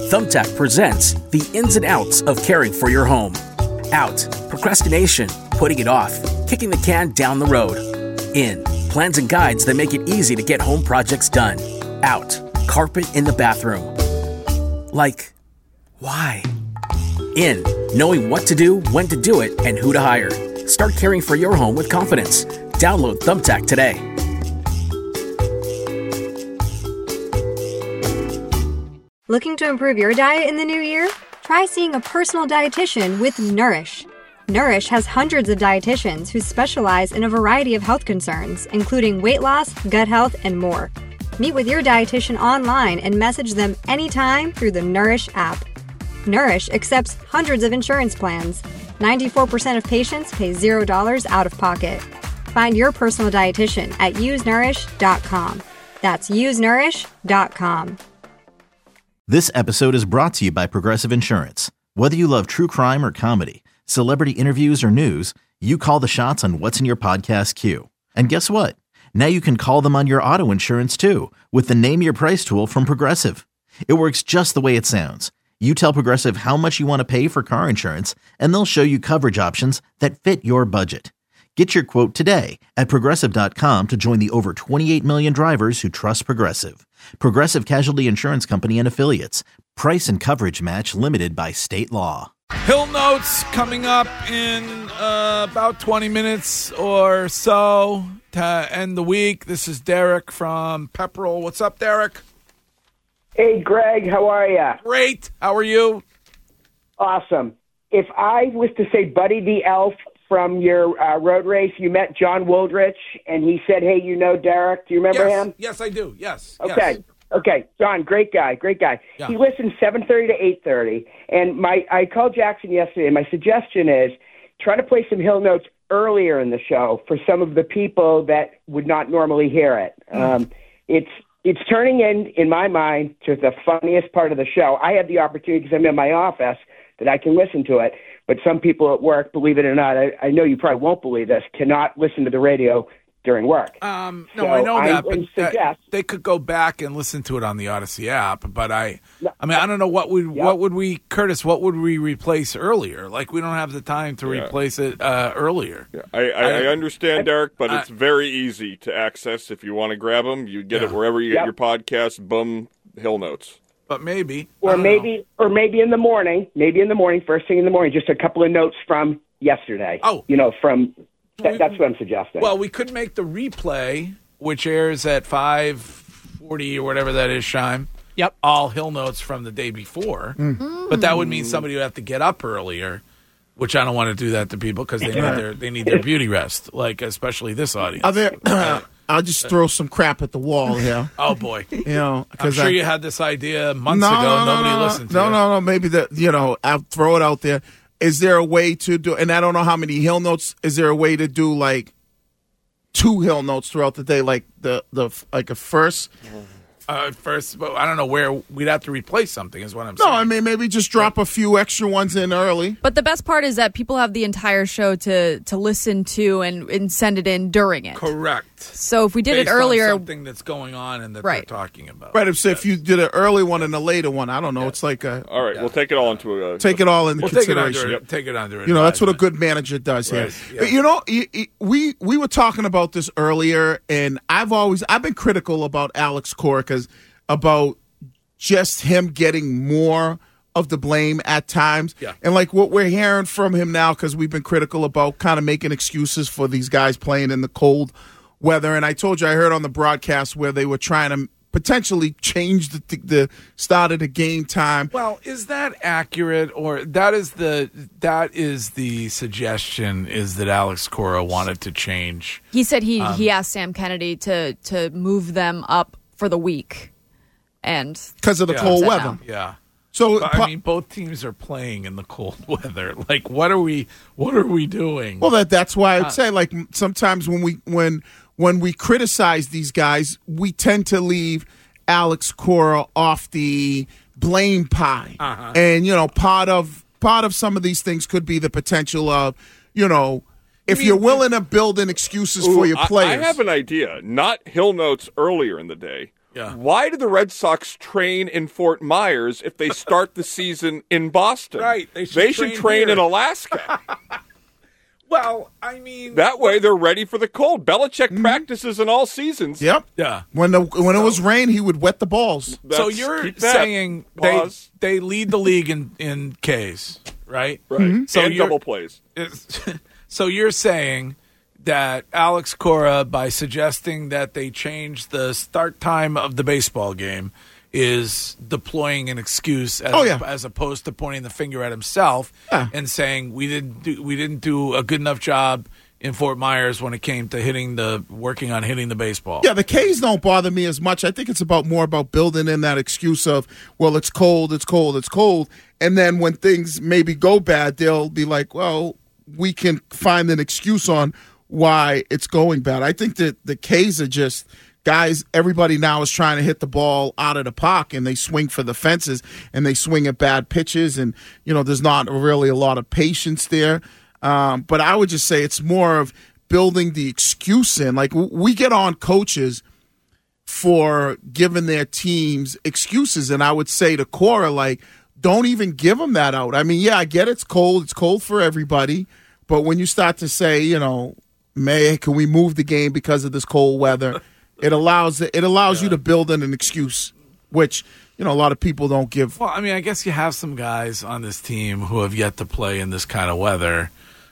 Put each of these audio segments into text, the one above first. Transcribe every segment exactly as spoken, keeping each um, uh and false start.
Thumbtack presents the ins and outs of caring for your home. Out, procrastination, putting it off, kicking the can down the road. In, plans and guides that make it easy to get home projects done. Out, carpet in the bathroom. Like, why? In, knowing what to do, when to do it, and who to hire. Start caring for your home with confidence. Download Thumbtack today. Looking to improve your diet in the new year? Try seeing a personal dietitian with Nourish. Nourish has hundreds of dietitians who specialize in a variety of health concerns, including weight loss, gut health, and more. Meet with your dietitian online and message them anytime through the Nourish app. Nourish accepts hundreds of insurance plans. ninety-four percent of patients pay zero dollars out of pocket. Find your personal dietitian at use nourish dot com. That's use nourish dot com. This episode is brought to you by Progressive Insurance. Whether you love true crime or comedy, celebrity interviews or news, you call the shots on what's in your podcast queue. And guess what? Now you can call them on your auto insurance too with the Name Your Price tool from Progressive. It works just the way it sounds. You tell Progressive how much you want to pay for car insurance, and they'll show you coverage options that fit your budget. Get your quote today at Progressive dot com to join the over twenty-eight million drivers who trust Progressive. Progressive Casualty Insurance Company and Affiliates. Price and coverage match limited by state law. Hill Notes coming up in uh, about twenty minutes or so to end the week. This is Derek from Pepperell. What's up, Derek? Hey, Greg. How are you? Great. How are you? Awesome. If I was to say Buddy the Elf from your uh, road race, you met John Woldrich, and he said, hey, you know Derek. Do you remember yes. him? Yes, I do. Yes. Okay. Yes. Okay. John, great guy. Great guy. Yeah. He listens seven thirty to eight thirty. And my I called Jackson yesterday, and my suggestion is try to play some Hill Notes earlier in the show for some of the people that would not normally hear it. Mm. Um, it's it's turning in, in my mind, to the funniest part of the show. I have the opportunity, because I'm in my office, that I can listen to it. But some people at work, believe it or not, I, I know you probably won't believe this, cannot listen to the radio during work. Um, no, so I know that, I but suggest, that, they could go back and listen to it on the Odyssey app. But I, no, I mean, I don't know what would yeah. what would we, Curtis? What would we replace earlier? Like, we don't have the time to yeah. replace it uh, earlier. Yeah. I, I, I understand, Derek, but I, it's very easy to access. If you want to grab them, you get yeah. it wherever you yep. get your podcast. Boom, Hill Notes. But maybe, or maybe, know. or maybe in the morning, maybe in the morning, first thing in the morning, just a couple of notes from yesterday. Oh, you know, from that, that's what I'm suggesting. Well, we could make the replay, which airs at five forty or whatever that is, Shime. Yep. All Hill Notes from the day before. Mm. But that would mean somebody would have to get up earlier, which I don't want to do that to people because they need their they need their beauty rest, like especially this audience. Are there, uh, I'll just throw some crap at the wall here. Oh boy, you know, I'm sure I, you had this idea months no, ago. No, Nobody no, no, listened to no, it. No, no, no. Maybe that you know, I'll throw it out there. Is there a way to do? And I don't know how many Hill Notes. Is there a way to do like two Hill Notes throughout the day, like the the like a first? Uh, first, but I don't know where we'd have to replace something. Is what I'm no, saying. No, I mean maybe just drop a few extra ones in early. But the best part is that people have the entire show to to listen to and, and send it in during it. Correct. So if we did Based it earlier, on something that's going on and that right. they're talking about. Right. If, so if you did an early one and a later one, I don't know. Yeah. It's like a. All right, yeah. we'll take it all into a. Take it all into we'll consideration. Take it under. Yep. Take it under. You know, that's what a good manager does right. here. Yeah. But you know, we we were talking about this earlier, and I've always I've been critical about Alex Cora because. About just him getting more of the blame at times. Yeah. And like what we're hearing from him now, because we've been critical about kind of making excuses for these guys playing in the cold weather. And I told you I heard on the broadcast where they were trying to potentially change the the start of the game time. Well, is that accurate, or that is the that is the suggestion is that Alex Cora wanted to change? He said he, um, he asked Sam Kennedy to to move them up for the week. And because of the yeah, cold weather, down. yeah. So but, I mean, both teams are playing in the cold weather. Like, what are we? What are we doing? Well, that that's why I'd uh, say, like, sometimes when we when when we criticize these guys, we tend to leave Alex Cora off the blame pie, uh-huh. and you know, part of part of some of these things could be the potential of, you know. If you're willing to build in excuses Ooh, for your players. I, I have an idea. Not Hill Notes earlier in the day. Yeah. Why do the Red Sox train in Fort Myers if they start the season in Boston? Right. They should they train, should train here. in Alaska. Well, I mean, That way they're ready for the cold. Belichick mm-hmm. practices in all seasons. Yep. Yeah. When the when so, it was rain, he would wet the balls. So you're saying they they lead the league in, in Ks, right? Right. Mm-hmm. So and double plays. So you're saying that Alex Cora, by suggesting that they change the start time of the baseball game, is deploying an excuse as, oh, yeah. as opposed to pointing the finger at himself yeah. and saying we didn't do we didn't do a good enough job in Fort Myers when it came to hitting the working on hitting the baseball. Yeah, the K's don't bother me as much. I think it's about more about building in that excuse of, well, it's cold, it's cold, it's cold, and then when things maybe go bad, they'll be like, well, we can find an excuse on why it's going bad. I think that the K's are just guys, everybody now is trying to hit the ball out of the park, and they swing for the fences, and they swing at bad pitches, and, you know, there's not really a lot of patience there. Um, but I would just say it's more of building the excuse in. Like, we get on coaches for giving their teams excuses, and I would say to Cora, like, don't even give them that out. I mean, yeah, I get it's cold. It's cold for everybody. But when you start to say, you know, May, can we move the game because of this cold weather? It allows it allows yeah. you to build in an excuse, which, you know, a lot of people don't give. Well, I mean, I guess you have some guys on this team who have yet to play in this kind of weather.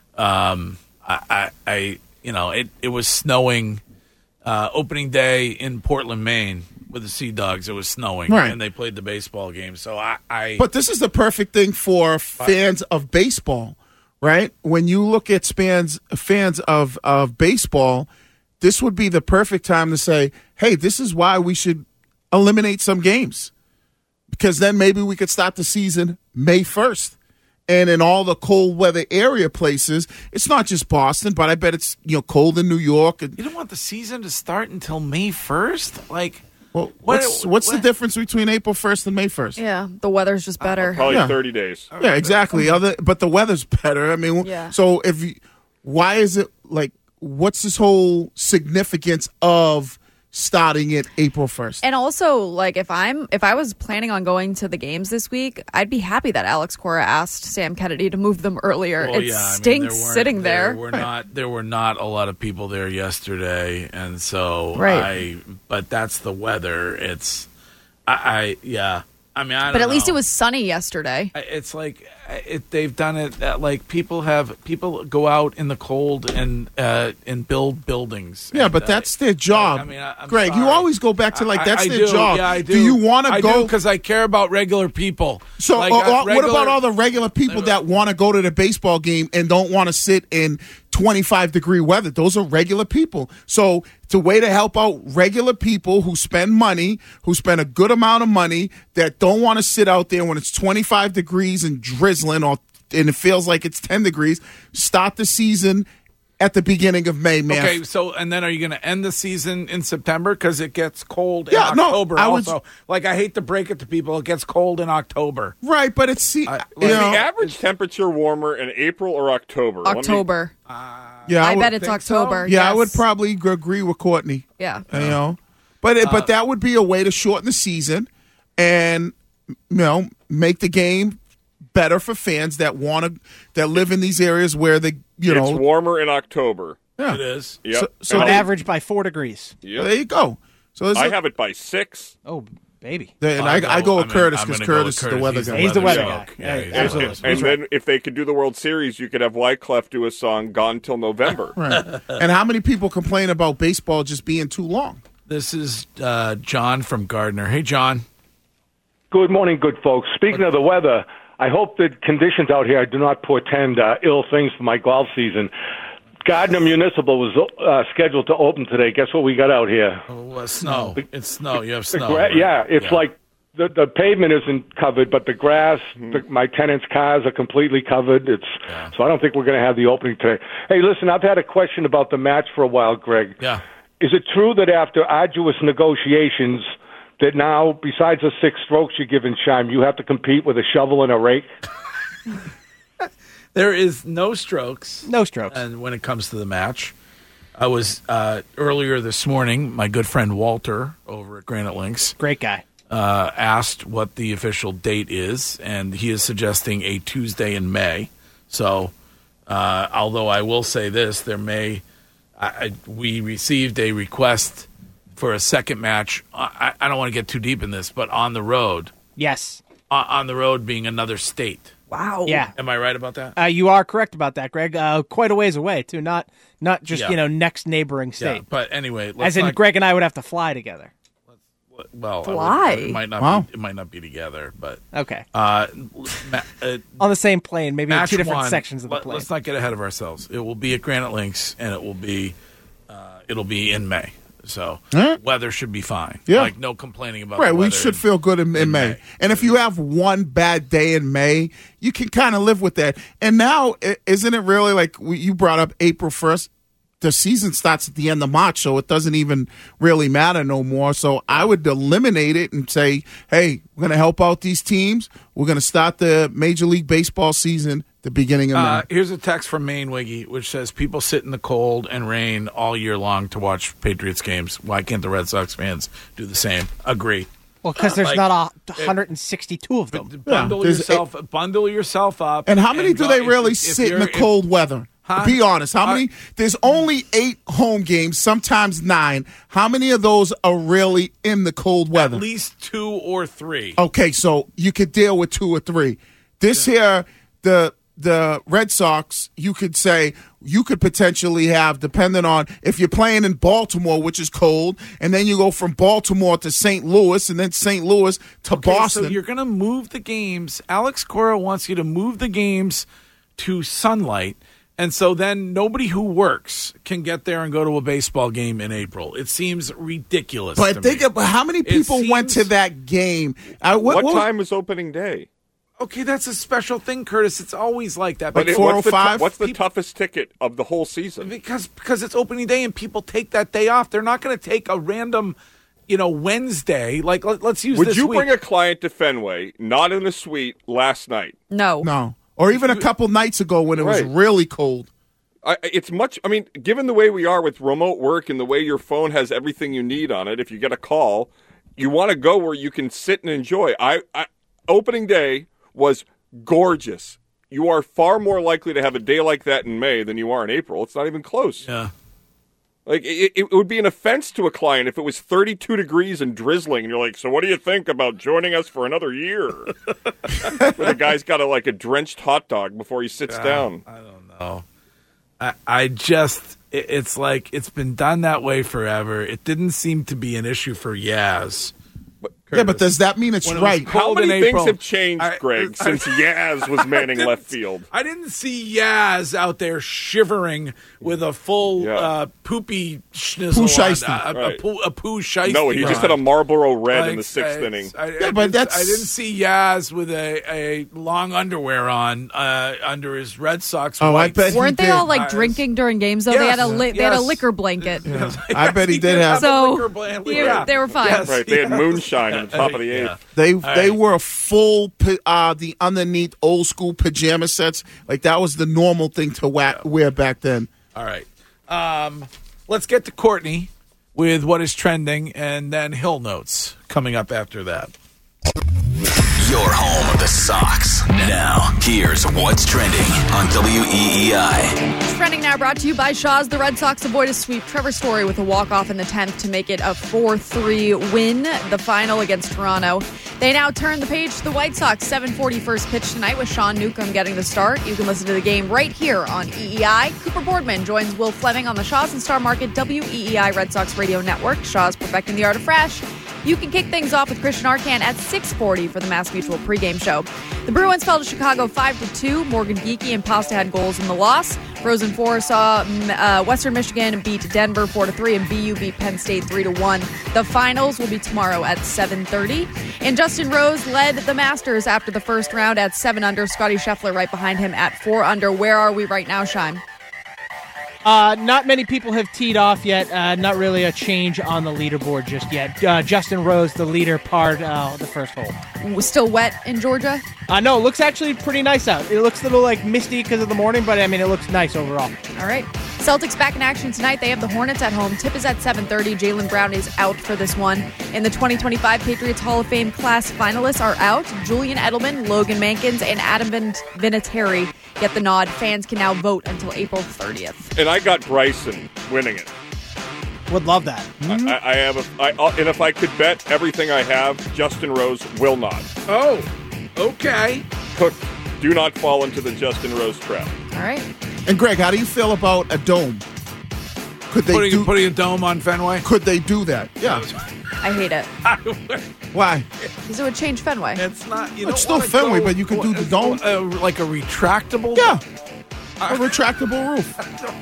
Um, I, I, I you know, it, it was snowing uh, opening day in Portland, Maine, with the Sea Dogs. It was snowing, right. and they played the baseball game. So I, I but this is the perfect thing for fans of baseball, right? When you look at fans fans of of baseball, this would be the perfect time to say, hey, this is why we should eliminate some games. Because then maybe we could start the season May first. And in all the cold weather area places, it's not just Boston, but I bet it's, you know, cold in New York. You don't want the season to start until May first? Like, well, what's, what, what's what? the difference between April first and May first? Yeah, the weather's just better. Uh, probably yeah. thirty days. Yeah, exactly. Other, but the weather's better. I mean, yeah. so if you, why is it like, what's this whole significance of starting it April first? And also, like, if I'm if I was planning on going to the games this week, I'd be happy that Alex Cora asked Sam Kennedy to move them earlier. Well, it yeah, stinks I mean, there sitting there. There were not there were not a lot of people there yesterday, and so right. I. But that's the weather. It's, I, I yeah. I mean, I don't but at know. least it was sunny yesterday. It's like it, they've done it. Uh, like people have people go out in the cold and uh, and build buildings. Yeah, and, but that's their job. I, I mean, I, I'm Greg, sorry. you always go back to like that's I, I their do. job. Yeah, I do. do you want to go? Because I care about regular people. So, like, uh, uh, uh, regular, what about all the regular people that want to go to the baseball game and don't want to sit in twenty-five degree weather? Those are regular people. So it's a way to help out regular people who spend money, who spend a good amount of money, that don't want to sit out there when it's twenty-five degrees and drizzling, or and it feels like it's ten degrees. Start the season at the beginning of May, man. Okay, so and then are you going to end the season in September because it gets cold yeah, in October? No, I also, would, like I hate to break it to people, it gets cold in October. Right, but it's see, I, you is know, the average temperature warmer in April or October? October. Me, uh, yeah, I, I would, bet it's October. So? Yeah, yes. I would probably agree with Courtney. Yeah, you know, but it, uh, but that would be a way to shorten the season and, you know, make the game better for fans that want to that live in these areas where they, you it's know, it's warmer in October. Yeah. It is. Yep. So, so on they, average by four degrees. Yep. There you go. So I a, have it by six. Oh, baby. They, and I, I, I go with Curtis because Curtis is the weather guy. He's the weather guy. guy. Yeah, Yeah, absolutely. And, and then if they could do the World Series, you could have Wyclef do a song "Gone Till November." Right. And how many people complain about baseball just being too long? This is uh, John from Gardner. Hey, John. Good morning, good folks. Speaking of the weather, I hope that conditions out here do not portend uh, ill things for my golf season. Gardner Municipal was uh, scheduled to open today. Guess what we got out here? Oh, uh, snow. The, it's snow. You have snow. Gra- right? Yeah, it's yeah. like the the pavement isn't covered, but the grass, mm-hmm. the, my tenants' cars are completely covered. It's yeah. So I don't think we're going to have the opening today. Hey, listen, I've had a question about the match for a while, Greg. Yeah. Is it true that after arduous negotiations, that now, besides the six strokes you give in Chime, you have to compete with a shovel and a rake? There is no strokes. No strokes. And when it comes to the match, I was uh, earlier this morning, my good friend Walter over at Granite Links. Great guy. Uh, asked what the official date is, and he is suggesting a Tuesday in May. So, uh, although I will say this, there may I, I, we received a request for a second match. I, I don't want to get too deep in this, but on the road. Yes. Uh, on the road being another state. Wow. Yeah. Am I right about that? Uh, you are correct about that, Greg. Uh, quite a ways away, too. Not not just, Yeah. you know, next neighboring state. Yeah, but anyway. Let's As in, not, Greg and I would have to fly together. well, I would- Fly? it might not Wow. be, it might not be together, but Okay. uh, ma- uh, On the same plane, maybe in match two different one, sections of the let, plane. Let's not get ahead of ourselves. It will be at Granite Links, and it will be uh, it'll be in May. So Huh? weather should be fine. Yeah. Like no complaining about Right, the we weather should in- feel good in, in, in May. May. And if you have one bad day in May, you can kind of live with that. And now, i- isn't it really like we, you brought up April first? The season starts at the end of March, so it doesn't even really matter no more. So I would eliminate it and say, hey, we're going to help out these teams. We're going to start the Major League Baseball season the beginning of Uh, May. here's a text from Maine Wiggy, which says people sit in the cold and rain all year long to watch Patriots games. Why can't the Red Sox fans do the same? Agree. Well, because there's Like, not a one hundred sixty-two of them. Bundle there's yourself, bundle yourself up. And how many do go- they if- really if sit in you're- the cold weather? Huh? Be honest. How Uh, many? There's only eight home games, sometimes nine. How many of those are really in the cold weather? At least two or three. Okay, so you could deal with two or three. This here, the the Red Sox, you could say you could potentially have, depending on if you're playing in Baltimore, which is cold, and then you go from Baltimore to Saint Louis, and then Saint Louis to Okay, Boston. So you're going to move the games. Alex Cora wants you to move the games to sunlight. And so then nobody who works can get there and go to a baseball game in April. It seems ridiculous. but to think me. about how many people went to seems- that game. Uh, What, what, time is opening day? Okay, that's a special thing, Curtis. It's always like that. But But it- what's the, tou- four oh five? what's the People- toughest ticket of the whole season? because because it's opening day and people take that day off. They're not going to take a random, you know, Wednesday. Like let, let's use Would this you week. bring a client to Fenway, not in a suite, last night? No. No. Or even a couple nights ago when it was Right. really cold. I, it's much. I mean, given the way we are with remote work and the way your phone has everything you need on it, if you get a call, you want to go where you can sit and enjoy. I, I opening day was gorgeous. You are far more likely to have a day like that in May than you are in April. It's not even close. Yeah. Like it, it would be an offense to a client if it was thirty-two degrees and drizzling, and you're like, "So what do you think about joining us for another year?" But the guy's got a like a drenched hot dog before he sits down. I don't know. I, I just, it, it's like it's been done that way forever. It didn't seem to be an issue for Yaz. Yeah, but does that mean it's When it was right? How cold in many things April, have changed, I- Greg, I- since Yaz was manning left field? I didn't see Yaz out there shivering with a full Yeah. uh, poopy schnizzle Poo on, shiesty. uh, a, Right. a, poo, a poo shiesty No, he just on. had a Marlboro Red in Like, the sixth I- inning. I, I Yeah, didn't, but that's- I didn't see Yaz with a, a long underwear on uh, under his Red Sox. Oh, I whites. bet he Weren't they did. all like I- drinking during games though? they had a Yes, li- they had a yes. liquor blanket. I bet he did did have- a So liquor blanket. they were- Yeah. they were fine. Yes, Right, they had yes. moonshine in the top of the eighth. Yeah. They All they right. were a full pa- uh, the underneath old school pajama sets. Like that was the normal thing to wa- wear back then. All right. Um, let's get to Courtney with what is trending, and then Hill Notes coming up after that. Your home of the Sox. Now, here's what's trending on W E E I. Trending now brought to you by Shaw's. The Red Sox avoid a sweep. Trevor Story with a walk-off in the tenth to make it a four three win, the final against Toronto. They now turn the page to the White Sox. seven forty first pitch tonight with Sean Newcomb getting the start. You can listen to the game right here on E E I. Cooper Boardman joins Will Fleming on the Shaw's and Star Market W E E I Red Sox Radio Network. Shaw's perfecting the art of fresh. You can kick things off with Christian Arcand at six forty for the Mass Mutual pregame show. The Bruins fell to Chicago five to two. Morgan Geekie and Pasta had goals in the loss. Frozen Four saw uh, Western Michigan beat Denver four to three, and B U beat Penn State three to one. The finals will be tomorrow at seven thirty. And Justin Rose led the Masters after the first round at seven under. Scotty Scheffler right behind him at four under. Where are we right now, Shime? Uh, not many people have teed off yet. Uh, not really a change on the leaderboard just yet. Uh, Justin Rose, the leader, parred uh, the first hole. Still wet in Georgia? Uh, no, it looks actually pretty nice out. It looks a little like misty because of the morning, but I mean, it looks nice overall. All right. Celtics back in action tonight. They have the Hornets at home. Tip is at seven thirty. Jaylen Brown is out for this one. In the twenty twenty-five Patriots Hall of Fame class, finalists are out. Julian Edelman, Logan Mankins, and Adam Vin- Vinatieri get the nod. Fans can now vote until April thirtieth. And I got Bryson winning it. Would love that. Mm-hmm. I, I have a, I, and if I could bet everything I have, Justin Rose will not. Oh, okay. Cook, do not fall into the Justin Rose trap. All right. And Greg, how do you feel about a dome? Could they putting, do, putting a dome on Fenway? Could they do that? Yeah. I hate it. Why? Because it would change Fenway. It's not. You It's don't still wanna Fenway, go- but you can do the dome. Uh, like a retractable. Yeah. A retractable roof.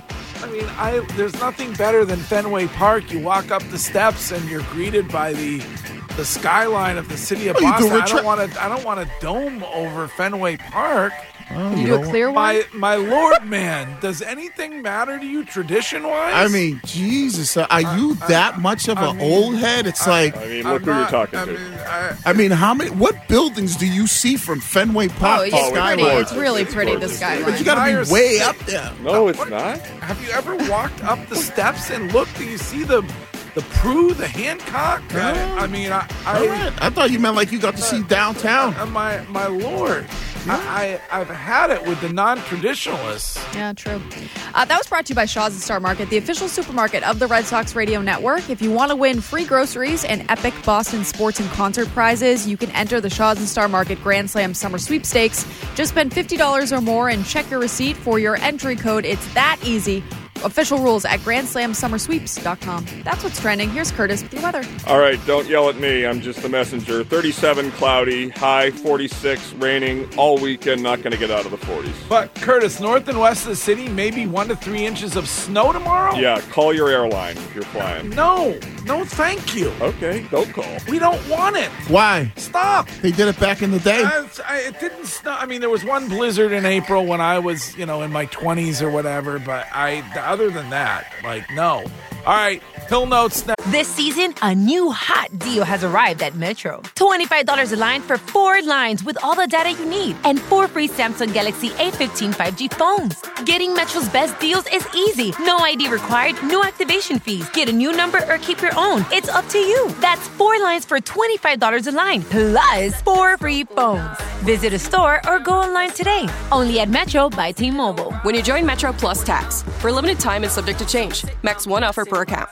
I mean, I there's nothing better than Fenway Park. You walk up the steps and you're greeted by the the skyline of the city of Oh, you Boston. do I retra- don't want to. I don't want a dome over Fenway Park. Oh, Can you do a clear one? My my lord, man, does anything matter to you tradition wise? I mean, Jesus, are you that much of an old head? It's like, I mean, look who you're talking I to. mean, I, I mean, how many? What buildings do you see from Fenway Park Oh, to it's pretty. Skyline? It's really It's pretty, the gorgeous. skyline. But you got to Entire be way city. up there. No, it's What- not. Have you ever walked up the steps and looked? Do you see the the Prue, the Hancock? I, I mean, I, I, All right. I thought you meant like you got to see downtown. uh, my my lord, I, I I've had it with the non-traditionalists. Yeah, true. Uh, that was brought to you by Shaw's and Star Market, the official supermarket of the Red Sox Radio Network. If you want to win free groceries and epic Boston sports and concert prizes, you can enter the Shaw's and Star Market Grand Slam Summer Sweepstakes. Just spend fifty dollars or more and check your receipt for your entry code. It's that easy. Official rules at grand slam summer sweeps dot com. That's what's trending. Here's Curtis with your weather. All right, don't yell at me. I'm just the messenger. thirty-seven cloudy, high forty-six, raining all weekend. Not going to get out of the forties. But Curtis, north and west of the city, maybe one to three inches of snow tomorrow. Yeah, call your airline if you're flying. No, no, thank you. Okay, don't call. We don't want it. Why? Stop. They did it back in the day. I, I, it didn't snow. I mean, there was one blizzard in April when I was, you know, in my twenties or whatever. But I, other than that, like, no. All right, Hill Notes. Now. This season, a new hot deal has arrived at Metro. twenty-five dollars a line for four lines with all the data you need and four free Samsung Galaxy A fifteen five G phones. Getting Metro's best deals is easy. No I D required, no activation fees. Get a new number or keep your own. It's up to you. That's four lines for twenty-five dollars a line, plus four free phones. Visit a store or go online today. Only at Metro by T-Mobile. When you join Metro Plus Tax, for a limited time and subject to change. Max one offer per account.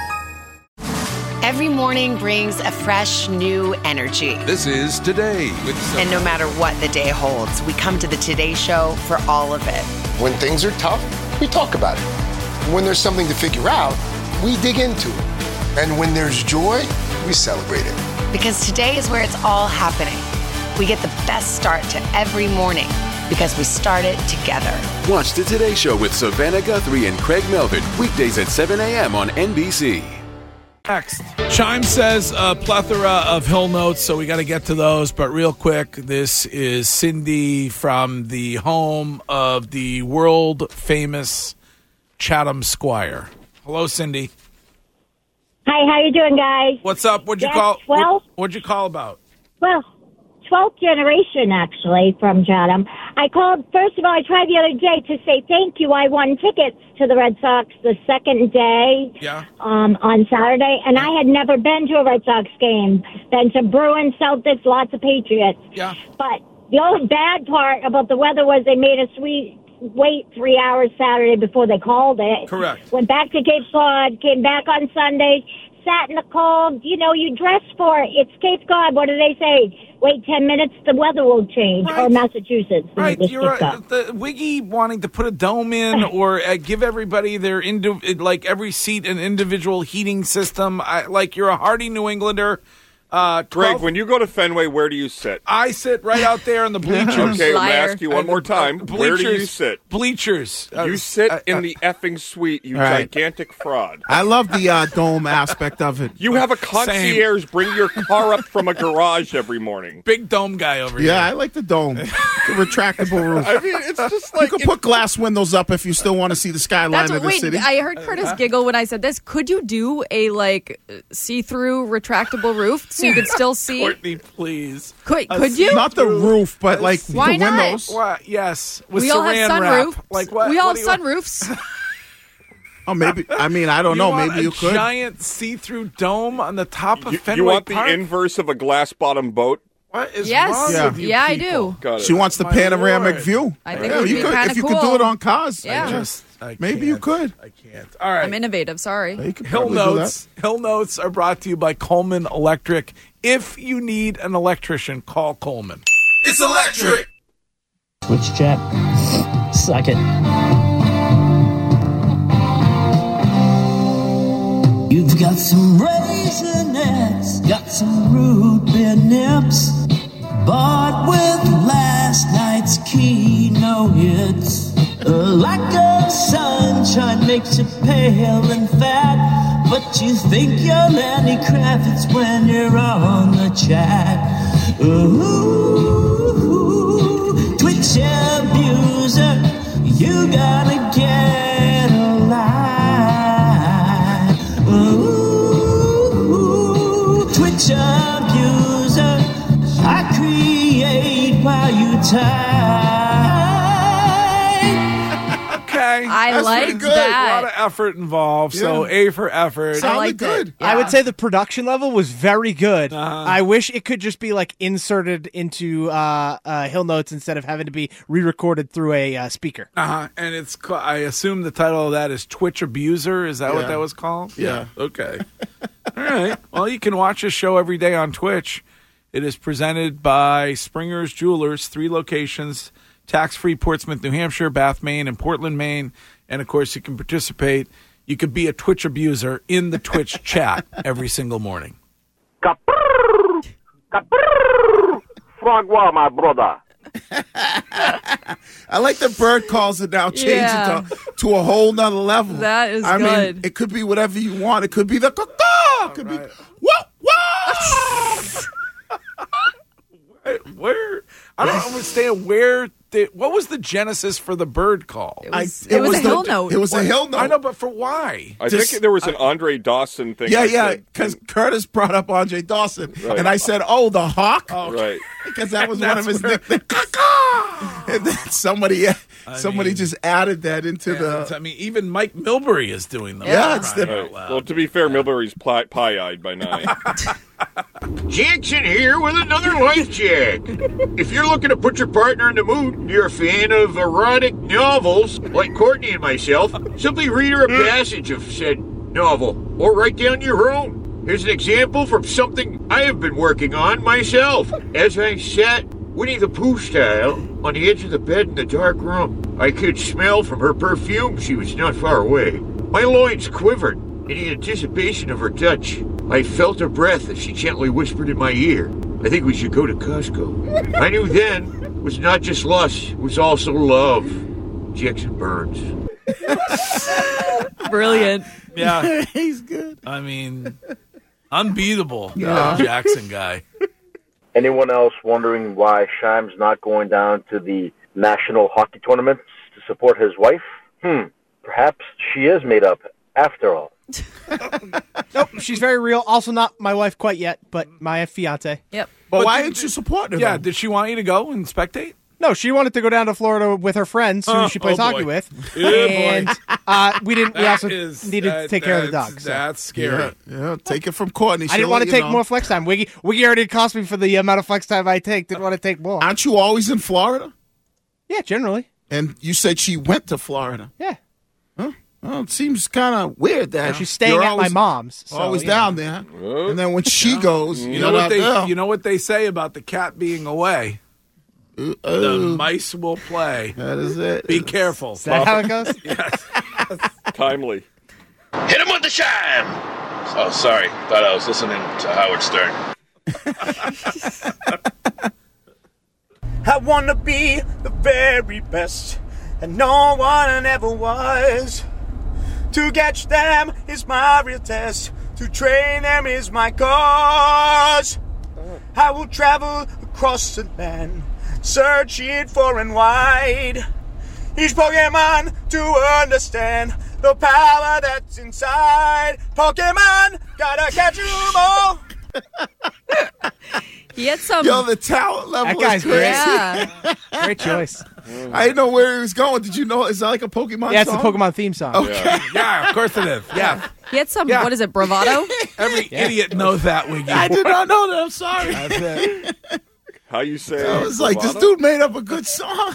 Every morning brings a fresh, new energy. This is Today with Sophie. And no matter what the day holds, we come to the Today Show for all of it. When things are tough, we talk about it. When there's something to figure out, we dig into it. And when there's joy, we celebrate it. Because today is where it's all happening. We get the best start to every morning because we start it together. Watch the Today Show with Savannah Guthrie and Craig Melvin, weekdays at seven a.m. on N B C. Next. Chime says a plethora of Hill Notes, so we got to get to those. But real quick, this is Cindy from the home of the world-famous Chatham Squire. Hello, Cindy. Hi, how you doing, guys? What's up? What'd you Yes, call? well- what, what'd you call about? Well, twelfth generation, actually, from Chatham. I called, first of all, I tried the other day to say thank you. I won tickets to the Red Sox the second day Yeah. um, on Saturday, and I had never been to a Red Sox game. Been to Bruins, Celtics, lots of Patriots. Yeah. But the only bad part about the weather was they made us we wait three hours Saturday before they called it. Correct. Went back to Cape Cod, came back on Sunday, sat in the cold. You know, you dress for it. It's Cape Cod. What do they say? Wait ten minutes, the weather will change. Right. Or Massachusetts. Right, Just you're picked right. up. The Wiggy wanting to put a dome in or uh, give everybody their indi- like every seat an individual heating system. I, like you're a hardy New Englander. Uh, Greg, twelve when you go to Fenway, where do you sit? I sit right out there in the bleachers. Okay, let me Liar. ask you one more time. Where do you Bleachers. sit? Bleachers. Uh, You sit uh, in the effing suite, you All right. gigantic fraud. I love the uh, dome aspect of it. You have a concierge bring your car up from a garage every morning. Big dome guy over Yeah, here. I like the dome. The retractable roof. I mean, it's just You like can put glass windows up if you still want to see the skyline That's of what, the wait, city. I heard Curtis giggle when I said this. Could you do a like see-through retractable roof so you could still see? Courtney, please. Could A could you? Not the roof, but like Why the not? windows. What? Yes, with We all saran have wrap. sunroof. Like what? We all what have do you- sunroofs. Oh, maybe. I mean, I don't you know. Want maybe a you could. Giant see-through dome on the top of You, Fenway you want Park? the inverse of a glass-bottom boat? What is Yes. wrong Yeah. with you Yeah, I people? do. Got it. She wants the My panoramic Lord. view. I think yeah, it would you be could kinda if you cool. could do it on cars. Yeah. I Just, I Maybe you can't. could. I can't. All right. I'm innovative. Sorry. You could Hill probably do Notes. Hill Notes are brought to you by Coleman Electric. If you need an electrician, call Coleman. It's electric. Switch chat. Suck it. You've got some raisinets, got some root beer nips, bought with last night's Keno hits. A lack of sunshine makes you pale and fat, but you think you're Lenny Kravitz when you're on the chat. Ooh, Twitch abuser, you gotta get a life. Ooh, Twitch abuser, I create while you type. Okay. I That's liked pretty good. that. A lot of effort involved, so Yeah. A for effort. Sounded liked good. it. I would Yeah. say the production level was very good. Uh-huh. I wish it could just be like inserted into uh, uh, Hill Notes instead of having to be re-recorded through a uh, speaker. Uh-huh. And it's, ca- I assume the title of that is Twitch Abuser. Is that what Yeah. that was called? Yeah. Okay. All right. Well, you can watch this show every day on Twitch. It is presented by Springer's Jewelers, three locations, tax-free Portsmouth, New Hampshire, Bath, Maine, and Portland, Maine. And, of course, you can participate. You could be a Twitch abuser in the Twitch chat every single morning. Francois, my brother. I like the bird calls it now. Change Yeah. it to, to a whole nother level. That is I mean, good. it could be whatever you want. It could be the caw. It could be whoa whoa. Where? I don't understand where. The, what was the genesis for the bird call? It was, it was a the- hill note. It was a hill note. I know, but for why? I Just- think there was an Andre Dawson thing. Yeah, I yeah, said. because Curtis brought up Andre Dawson, Right. and I said, "Oh, the hawk," Right. because that was And one of that's his where- nicknames. And then somebody, somebody mean- just added that into Yeah, the. I mean, even Mike Milbury is doing them. Yeah, it's the- Right. Well, to be fair, Milbury's pie- pie-eyed by nine. Jackson here with another life check. If you're looking to put your partner in the mood, you're a fan of erotic novels like Courtney and myself, simply read her a passage of said novel or write down your own. Here's an example from something I have been working on myself. As I sat Winnie the Pooh style on the edge of the bed in the dark room, I could smell from her perfume she was not far away. My loins quivered in the anticipation of her touch. I felt her breath as she gently whispered in my ear, "I think we should go to Costco." I knew then it was not just lust, it was also love. Jackson Burns. Brilliant. Yeah. He's good. I mean, unbeatable. Yeah. Jackson guy. Anyone else wondering why Shime's not going down to the national hockey tournaments to support his wife? Hmm. Perhaps she is made up after all. Nope, she's very real. Also not my wife quite yet, but my fiance. Yep. But, why did- didn't you support her? Yeah, though? did she want you to go and spectate? No, she wanted to go down to Florida with her friends who Oh, she plays oh, hockey boy. with. Yeah, boy. and uh, we didn't. We That also is- needed that- to take care of the that's- dog. So. That's scary. Yeah, yeah, take it from Courtney. I didn't She'll want let to you take know. more flex time. Wiggy, Wiggy already cost me for the amount of flex time I take. Didn't want to take more. Aren't you always in Florida? Yeah, generally. And you said she went to Florida. Yeah. Huh? Well, it seems kind of weird that She's staying you're at always, my mom's. So, always you know. down there, and then when she goes, You you're know what not they there. you know what they say about the cat being away? Uh, The mice will play. That is it. Be careful. Is that how it goes? Yes. Timely. Hit him with the shine! Oh, sorry. Thought I was listening to Howard Stern. I wanna be the very best, and no one ever was. To catch them is my real test, to train them is my cause. I will travel across the land, search it far and wide. Each Pokemon to understand the power that's inside. Pokemon, gotta catch 'em all. He had some. Yo, the talent level That guy's is crazy. great. Yeah. Great choice. I didn't know where he was going. Did you know? Is that like a Pokemon Yeah, it's song? the Pokemon theme song. Okay. Yeah, of course it is. Yeah. He had some, Yeah. what is it, bravado? Every idiot knows that, Wiggy. I did not know that. I'm sorry. That's it. How you say? I was like, this bravado? dude made up a good song.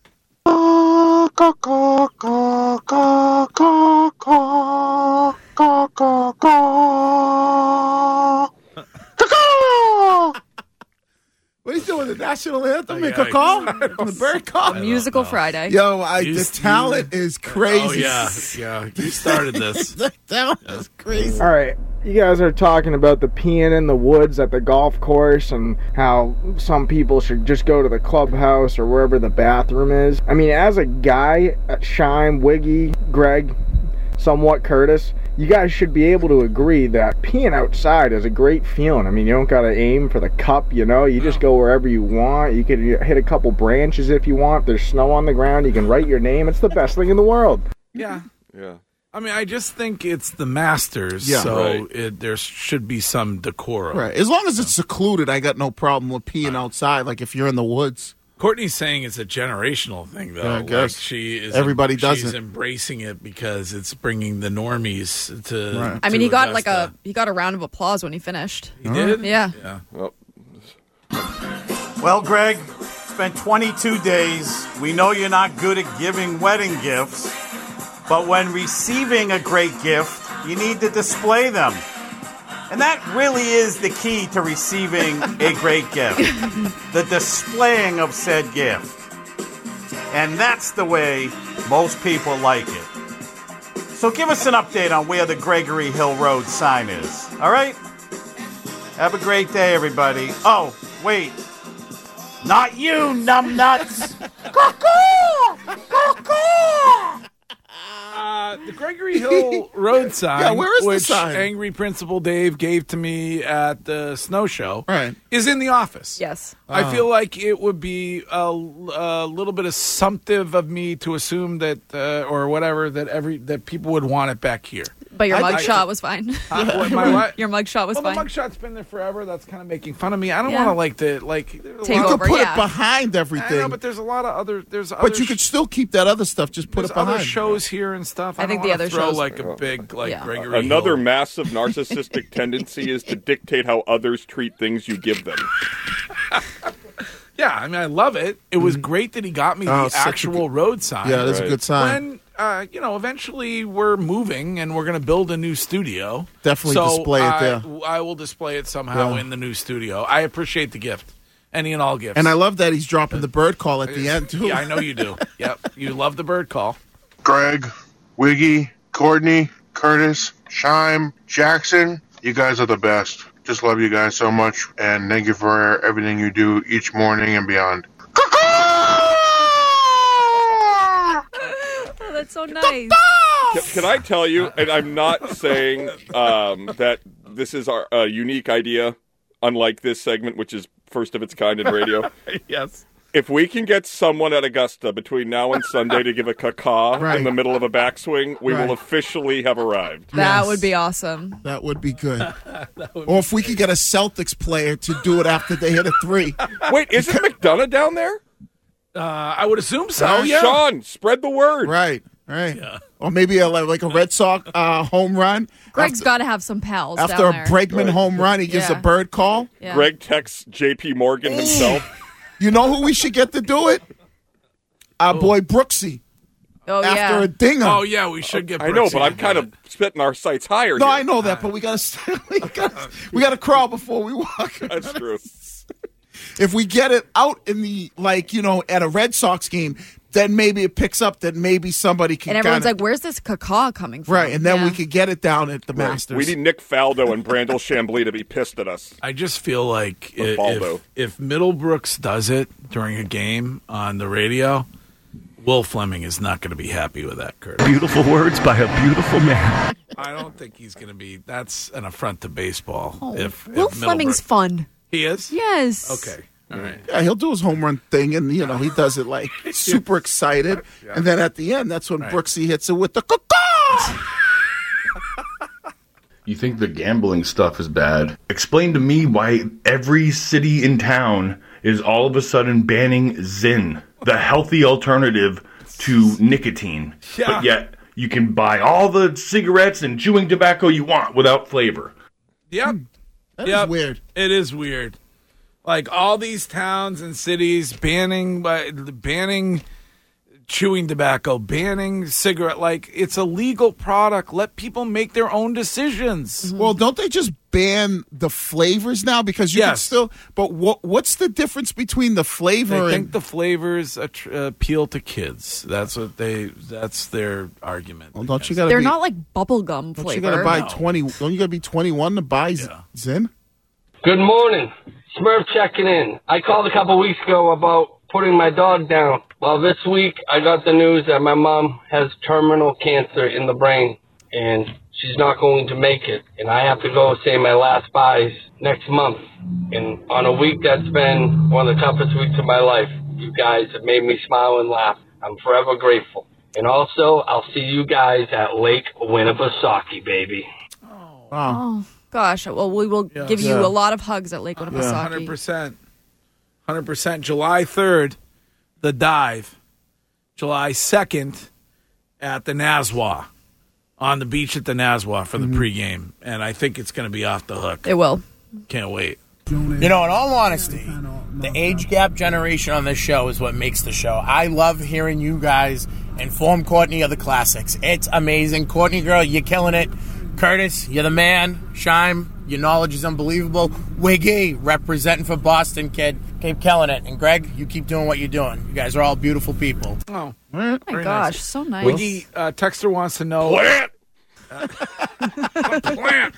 What he's doing? The national anthem in Okay. call? The bird call? Musical Friday. Yo, I, You- the talent is crazy. Oh, yeah. Yeah. You started this. The talent is crazy. All right, you guys are talking about the peeing in the woods at the golf course and how some people should just go to the clubhouse or wherever the bathroom is. I mean, as a guy, Shime, Wiggy, Greg, somewhat Curtis, you guys should be able to agree that peeing outside is a great feeling. I mean, you don't got to aim for the cup, you know. You just go wherever you want. You can hit a couple branches if you want. There's snow on the ground. You can write your name. It's the best thing in the world. Yeah. Yeah. I mean, I just think it's the Masters, Yeah. so Right. it, there should be some decorum. Right. As long as it's secluded, I got no problem with peeing outside, like if you're in the woods. Courtney's saying it's a generational thing, though. Yeah, I guess. Like she is. Everybody does she's it. embracing it because it's bringing the normies to. Right. I mean, to he got like Augusta. a he got a round of applause when he finished. He did. Yeah. Yeah. Well, Well, Greg, it's been twenty-two days. We know you're not good at giving wedding gifts, but when receiving a great gift, you need to display them. And that really is the key to receiving a great gift, the displaying of said gift. And that's the way most people like it. So give us an update on where the Gregory Hill Road sign is, all right? Have a great day, everybody. Oh, wait. Not you, numbnuts. Uh, the Gregory Hill Road sign, Yeah, where is the which sign? angry Principal Dave gave to me at the snow show, Right. is in the office. Yes. I Oh. feel like it would be a, a little bit assumptive of me to assume that, uh, or whatever, that every that people would want it back here. But your I- mugshot was fine. Uh, what, my what? Your mugshot was Well, fine. the mugshot's been there forever. That's kind of making fun of me. I don't Yeah. want to like the like. there's a Take lot You of- could over, put yeah. it behind I everything. know, but there's a lot of other. There's other But you sh- could still keep that other stuff. Just put there's it behind. other shows here and stuff. I, I think don't the wanna other throw shows- like a big like Yeah. Gregory another Hill. massive narcissistic tendency is to dictate how others treat things you give them. Yeah, I mean, I love it. It was great that he got me Oh, the such a actual road sign. Yeah, that's a Right. good sign. When uh, you know, eventually we're moving and we're going to build a new studio. Definitely so display it I, there. I will display it somehow Yeah. in the new studio. I appreciate the gift, any and all gifts. And I love that he's dropping the bird call at the end too. Yeah, I know you do. Yep, you love the bird call. Greg, Wiggy, Courtney, Curtis, Shime, Jackson, you guys are the best. Just love you guys so much, and thank you for everything you do each morning and beyond. Oh, that's so nice. Can, can I tell you, and I'm not saying um, that this is our uh, unique idea, unlike this segment, which is first of its kind in radio. Yes. If we can get someone at Augusta between now and Sunday to give a caca Right. in the middle of a backswing, we Right. will officially have arrived. That Yes. would be awesome. That would be good. Or if we could get a Celtics player to do it after they hit a three. Wait, isn't McDonough down there? Uh, I would assume so. Uh, yeah. Sean, spread the word. Right, right. Or maybe a, like a Red Sox uh, home run. Greg's after, got to have some pals after down a there. Bregman Right. home run, he gives Yeah. a bird call. Yeah. Greg texts J P Morgan himself. You know who we should get to do it? Our boy Brooksy. Oh, after yeah. a dinger. Oh yeah, we should get. I know, Brooksy but I'm to kind do of spitting our sights higher No, here. I know that, but we gotta we gotta we gotta crawl before we walk. That's true. If we get it out in the like, you know, at a Red Sox game, then maybe it picks up. Then maybe somebody can. And everyone's kinda, like, "Where's this caca coming from?" right, and then Yeah. we could get it down at the Masters. We need Nick Faldo and Brandel Chambly to be pissed at us. I just feel like Or i- Baldo. if, if Middlebrooks does it during a game on the radio, Will Fleming is not going to be happy with that, Curtis. Beautiful words by a beautiful man. I don't think he's going to be. That's an affront to baseball. Oh, if Will if Fleming's Middlebrooks- fun. He is. Yes. Okay. All right. Yeah, he'll do his home run thing, and you know he does it like super excited, Yeah. and then at the end, that's when Right. Brooksy hits it with the caw. You think the gambling stuff is bad? Explain to me why every city in town is all of a sudden banning Zyn. the healthy alternative to nicotine. Yeah. But yet you can buy all the cigarettes and chewing tobacco you want without flavor. Yep. That yep. is weird. It is weird. Like all these towns and cities banning by banning chewing tobacco, banning cigarette. Like it's a legal product. Let people make their own decisions. Well, don't they just ban the flavors now? Because you can Yes. still. But what what's the difference between the flavor They and think the flavors attr- appeal to kids. That's what they. That's their argument. Well, don't you gotta They're be, not like bubblegum Don't flavor. you gotta buy No. twenty? Don't you gotta be twenty-one to buy Z- Zin? Good morning. Smurf checking in. I called a couple weeks ago about putting my dog down. Well, this week I got the news that my mom has terminal cancer in the brain, and she's not going to make it. And I have to go say my last byes next month. And on a week that's been one of the toughest weeks of my life, you guys have made me smile and laugh. I'm forever grateful. And also, I'll see you guys at Lake Winnipesaukee, baby. Oh, gosh. Well, we will Yes. give you Yeah. a lot of hugs at Lake Winnipesaukee. one hundred percent. one hundred percent. July third, the dive. July second at the Nazwa, on the beach at the Nazwa for the pregame. And I think it's going to be off the hook. It will. Can't wait. You know, in all honesty, the age gap generation on this show is what makes the show. I love hearing you guys inform Courtney of the classics. It's amazing. Courtney, girl, you're killing it. Curtis, you're the man. Shime, your knowledge is unbelievable. Wiggy, representing for Boston, kid. Keep killing it. And Greg, you keep doing what you're doing. You guys are all beautiful people. Oh, my very gosh, nice. so nice. Wiggy, uh, Texter wants to know. Plant! Plant!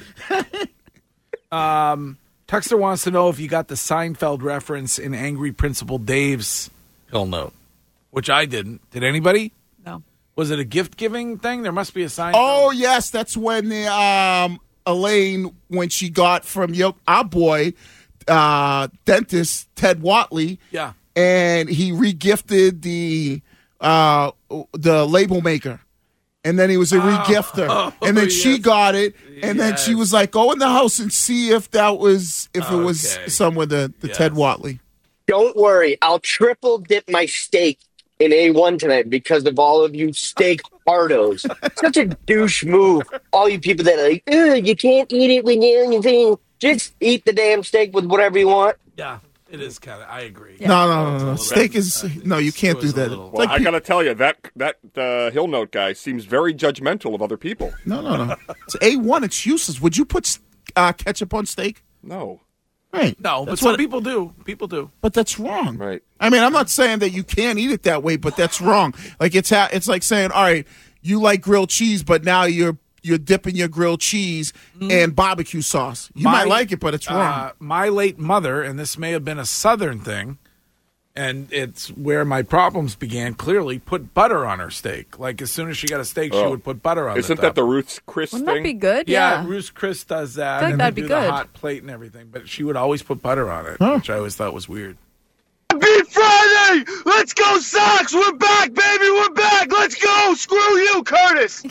um, Texter wants to know if you got the Seinfeld reference in Angry Principal Dave's Hill Note, which I didn't. Did anybody? No. Was it a gift-giving thing? There must be a Seinfeld. Oh yes, that's when the um Elaine when she got from your our boy uh dentist Ted Watley. Yeah. And he regifted the uh the label maker. And then he was a regifter. Oh, and then she yes. got it. And then she was like, go in the house and see if that was if it was Okay. some with the, the Yes. Ted Watley. Don't worry, I'll triple dip my steak in A one tonight because of all of you steak hardos. Such a douche move. All you people that are like, ugh, you can't eat it when you're anything. Just eat the damn steak with whatever you want. Yeah, it is kind of. I agree. No, no, no, no. Steak is no, you can't do that. Well, It's like I pe- got to tell you, that that uh, Hill Note guy seems very judgmental of other people. no, no, no. It's A one. It's useless. Would you put uh, ketchup on steak? No. Right. No, but That's some what- people do. People do. But that's wrong. Right. I mean, I'm not saying that you can't eat it that way, but that's wrong. Like it's ha- it's like saying, all right, you like grilled cheese, but now you're you're dipping your grilled cheese in barbecue sauce. You might like it, but it's wrong. Uh, my late mother, and this may have been a Southern thing, and it's where my problems began. Clearly, put butter on her steak. Like as soon as she got a steak, she Oh. would put butter on. Isn't the that top. the Ruth's Chris Wouldn't thing? that be good? Yeah, Yeah. Ruth's Chris does that. I feel like and that'd they be do good. the hot plate and everything, but she would always put butter on it, which I always thought was weird. Beat Friday! Let's go, Sox! We're back, baby! We're back! Let's go! Screw you, Curtis!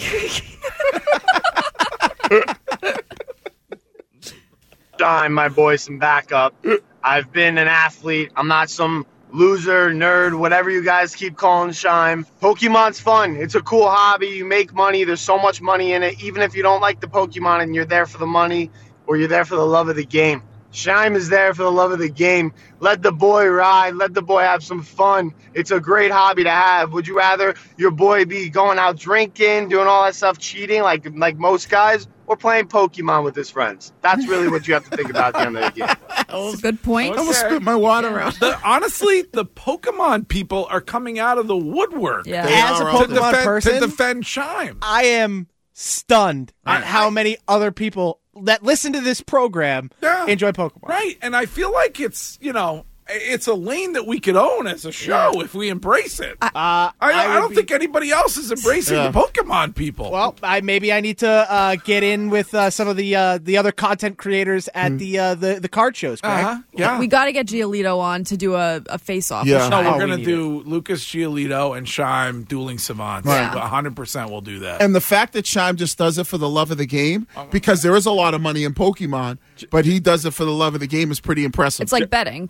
I'm my boy, some backup. I've been an athlete. I'm not some loser, nerd, whatever you guys keep calling Shime. Pokemon's fun. It's a cool hobby. You make money. There's so much money in it. Even if you don't like the Pokemon and you're there for the money or you're there for the love of the game. Shime is there for the love of the game. Let the boy ride. Let the boy have some fun. It's a great hobby to have. Would you rather your boy be going out drinking, doing all that stuff, cheating like like most guys, or playing Pokemon with his friends? That's really what you have to think about at the end of the game. That's a good point. I'm gonna spit my water out. The, honestly, the Pokemon people are coming out of the woodwork. Yeah. They As a are. Pokemon to defend, person- to defend Chime. I am stunned at how many other people that listen to this program Yeah. enjoy Pokemon. Right, and I feel like it's, you know, it's a lane that we could own as a show if we embrace it. Uh, I, I I, would don't be- think anybody else is embracing Yeah. the Pokemon people. Well, I maybe I need to uh, get in with uh, some of the uh, the other content creators at the uh, the the card shows. Greg. uh-huh. Yeah. We got to get Giolito on to do a, a face off. Yeah. no, Oh, we're we going to need do Lucas Giolito and Shime dueling savants. Right. one hundred percent we'll do that. And the fact that Shime just does it for the love of the game, because there is a lot of money in Pokemon, but he does it for the love of the game is pretty impressive. It's like betting because he doesn't really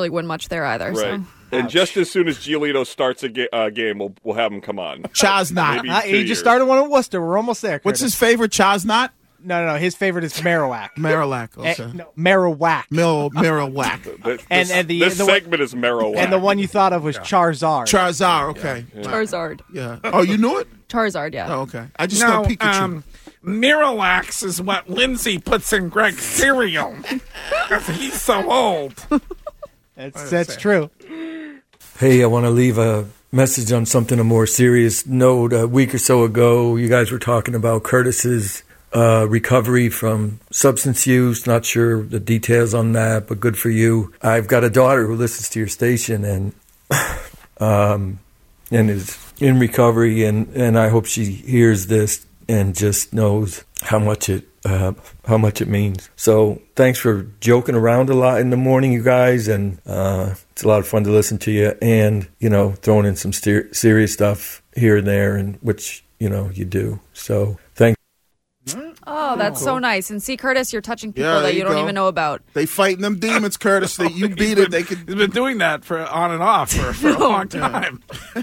really win much there either. Right. So. And just as soon as Giolito starts a ga- uh, game, we'll, we'll have him come on. Chaz not. Maybe Uh, two he just years. started one at Worcester. We're almost there. What's Curtis. his favorite? Chaz not? No, no, no. His favorite is Marowak. Marowak. Eh, Okay. no, Marowak. Mil Marowak. This, And- and the- this the one- segment is Marowak. And the one you thought of was Charizard. Charizard. Okay. Charizard. Yeah. Oh, you knew it? Charizard, yeah. Oh, okay. I just No, know Pikachu. um, Miralax is what Lindsay puts in Greg's cereal. 'Cause he's so old. That's, that's true. Hey, I want to leave a message on something a more serious note. A week or so ago, you guys were talking about Curtis's uh, recovery from substance use. Not sure the details on that, but good for you. I've got a daughter who listens to your station and um, and is in recovery, and, and I hope she hears this and just knows how much it uh, how much it means. So thanks for joking around a lot in the morning, you guys, and uh, it's a lot of fun to listen to you, and you know, throwing in some ser- serious stuff here and there, and which you know you do. So thanks. Oh, that's so nice. And see, Curtis, you're touching people Yeah, there that you you don't go. even know about. They fighting them demons, Curtis. That you beat it. They could. He's been doing that for on and off for, for a long time.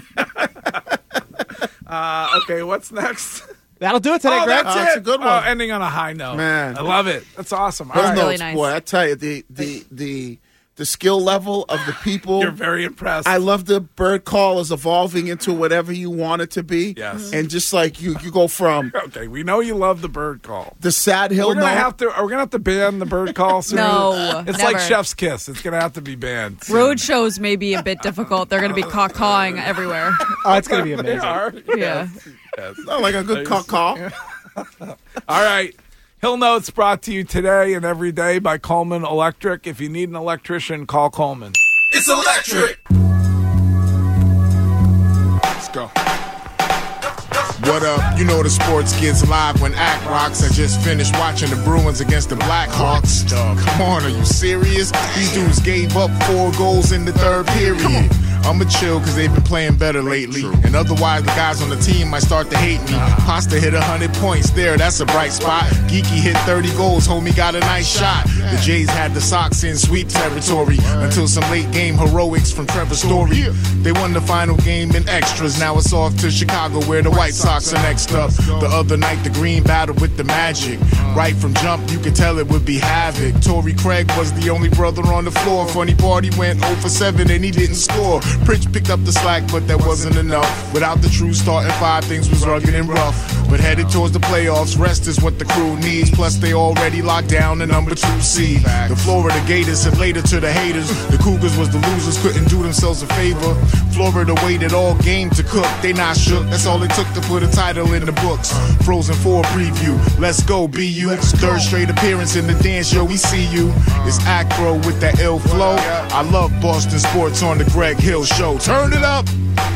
uh, okay, what's next? That'll do it today, oh, Greg. That's Oh, it. that's a good Oh, one. ending on a high note. Man. I love it. That's awesome. All Those right. really notes, nice. boy, I tell you, the the the the skill level of the people. You're very impressed. I love the bird call is evolving into whatever you want it to be. Yes. And just like you, you go from Okay, we know you love the bird call. the sad hill We're gonna note. have to. Are we gonna have to ban the bird call soon? No, it's never. like Chef's Kiss. It's gonna have to be banned. soon. Road shows may be a bit difficult. They're going to be caw-cawing everywhere. Oh, it's going to be They amazing. are. Yeah. Yes. Not like a good call. call. All right. Hill Notes brought to you today and every day by Coleman Electric. If you need an electrician, call Coleman. It's electric. Let's go. What up? You know the sports gets live when Act rocks. I just finished watching the Bruins against the Blackhawks. Come on, are you serious? These dudes gave up four goals in the third period. I'ma chill cause they've been playing better lately. And otherwise the guys on the team might start to hate me. Pasta hit one hundred points there, that's a bright spot. Geeky hit thirty goals, homie got a nice shot. The Jays had the Sox in sweep territory until some late game heroics from Trevor Story. They won the final game in extras, now it's off to Chicago where the White Sox are next up. The other night the Green battled with the Magic. Right from jump you could tell it would be havoc. Torrey Craig was the only brother on the floor. Funny part, he went zero for seven and he didn't score. Pritch picked up the slack, but that wasn't enough. Without the true starting five, things was rugged and rough. But headed towards the playoffs, rest is what the crew needs. Plus, they already locked down the number two seed. The Florida Gators said later to the haters, the Cougars was the losers, couldn't do themselves a favor. Florida waited all game to cook. They not shook, that's all it took to put a title in the books. Frozen four preview, let's go B U. Third straight appearance in the dance, yo, we see you. It's Acro with that ill flow. I love Boston sports on the Greg Hill Show. Turn it up.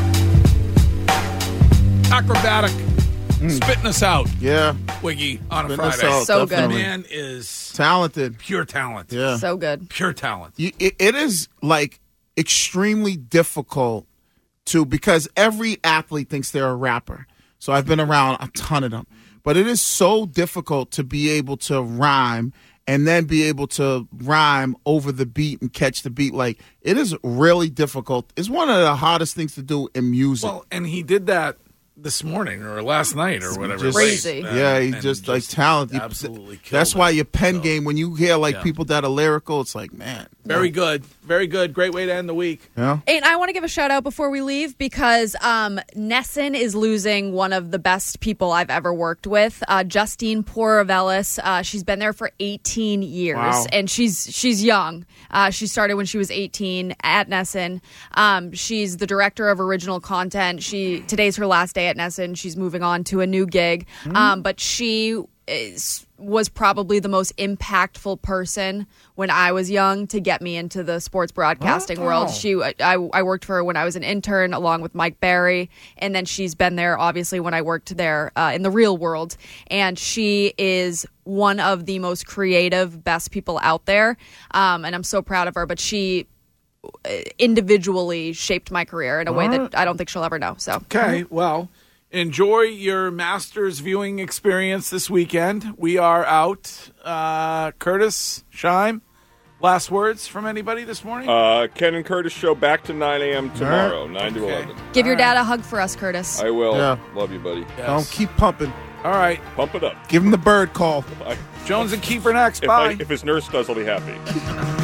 Acrobatic. Spitting us out. Yeah. Wiggy on a Spitting us Friday. out, So The good. man is Talented. pure talent. Yeah. So good. Pure talent. You, it, it is like extremely difficult to, because every athlete thinks they're a rapper. So I've been around a ton of them. But it is so difficult to be able to rhyme and then be able to rhyme over the beat and catch the beat. Like, it is really difficult. It's one of the hardest things to do in music. Well, and he did that this morning or last night or whatever. Just- Crazy. Uh, yeah, he's and just, like talented. Absolutely killed That's it. why your pen So, game, when you hear like yeah. people that are lyrical, it's like, man. Very good. Very good. Great way to end the week. Yeah. And I want to give a shout out before we leave because um, Nesson is losing one of the best people I've ever worked with, uh, Justine Poravelis. Uh, she's been there for eighteen years, Wow. and she's she's young. Uh, she started when she was eighteen at Nesson. Um, she's the director of original content. She today's her last day at Nesson. She's moving on to a new gig, um, but she is, was probably the most impactful person when I was young to get me into the sports broadcasting Oh. world. She, I, I worked for her when I was an intern along with Mike Barry, and then she's been there obviously when I worked there uh, in the real world. And she is one of the most creative, best people out there, um, and I'm so proud of her. But she uh, individually shaped my career in a way that I don't think she'll ever know. So Okay, well, enjoy your Masters viewing experience this weekend. We are out. Uh, Curtis, Shime, Last words from anybody this morning? Uh, Ken and Curtis show back to nine a.m. tomorrow, nine to eleven. Give your dad a hug for us, Curtis. I will. Yeah. Love you, buddy. Yes. Don't keep pumping. All right. Pump it up. Give him the bird call. I, Jones and Kiefer next. if, Bye. I, if his nurse does, I'll be happy.